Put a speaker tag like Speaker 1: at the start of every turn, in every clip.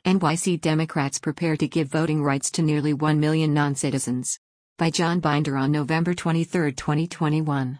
Speaker 1: NYC Democrats prepare to give voting rights to nearly 1 million non-citizens. By John Binder on November 23, 2021.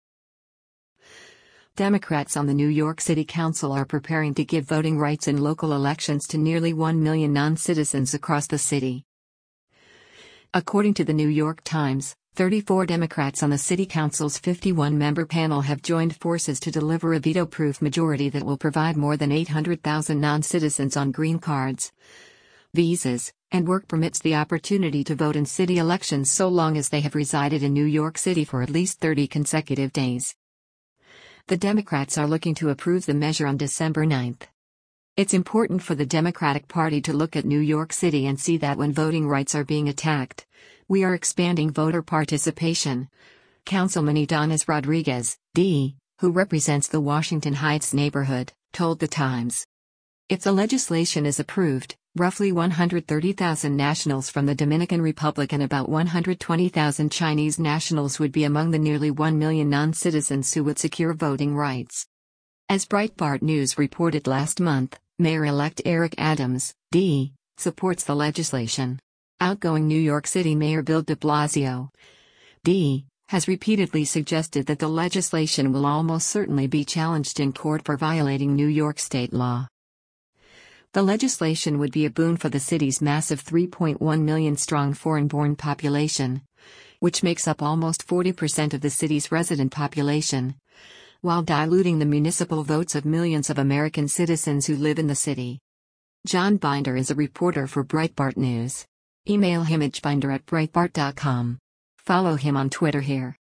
Speaker 1: Democrats on the New York City Council are preparing to give voting rights in local elections to nearly 1 million non-citizens across the city. According to the New York Times, 34 Democrats on the City Council's 51-member panel have joined forces to deliver a veto-proof majority that will provide more than 800,000 non-citizens on green cards, visas, and work permits the opportunity to vote in city elections so long as they have resided in New York City for at least 30 consecutive days. The Democrats are looking to approve the measure on December 9. It's important for the Democratic Party to look at New York City and see that when voting rights are being attacked, we are expanding voter participation. Councilman Adonis Rodriguez, D., who represents the Washington Heights neighborhood, told The Times. If the legislation is approved, roughly 130,000 nationals from the Dominican Republic and about 120,000 Chinese nationals would be among the nearly 1 million non-citizens who would secure voting rights. As Breitbart News reported last month, Mayor-elect Eric Adams, D., supports the legislation. Outgoing New York City Mayor Bill de Blasio, D., has repeatedly suggested that the legislation will almost certainly be challenged in court for violating New York state law. The legislation would be a boon for the city's massive 3.1 million strong foreign-born population, which makes up almost 40% of the city's resident population, while diluting the municipal votes of millions of American citizens who live in the city. John Binder is a reporter for Breitbart News. Email him at binder@breitbart.com. Follow him on Twitter here.